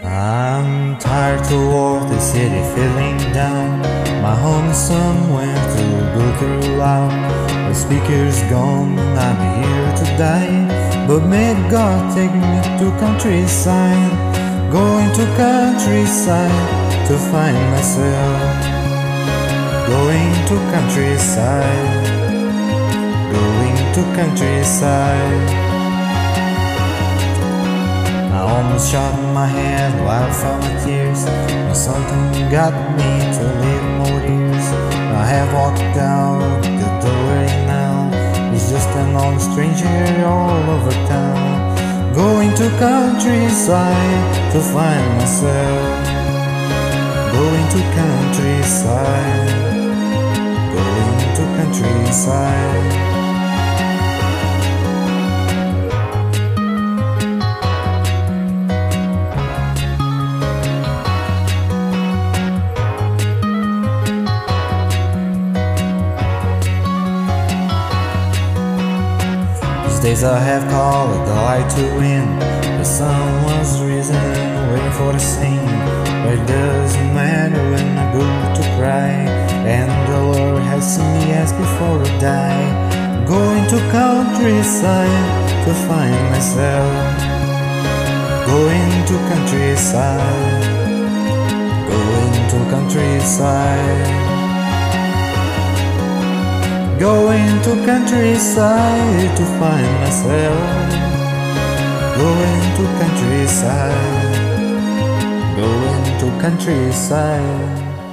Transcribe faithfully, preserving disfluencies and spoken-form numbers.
I'm tired to walk the city feeling down. My home is somewhere to go through loud. The speaker's gone, I'm here to die. But may God take me to countryside. Going to countryside to find myself. Going to countryside. Going to countryside. I almost shot my head while I felt my tears, but something got me to live more years. I have walked out the doorway now. It's just an old stranger all over town. Going to countryside to find myself. Going to countryside. Going to countryside. Days I have called the light to win. The sun was risen, waiting for the scene. But it doesn't matter when I go to cry, and the Lord has seen me as before I die. Going to countryside to find myself. Going to countryside. Going to countryside. Going to countryside to find myself. Going to countryside. Going to countryside.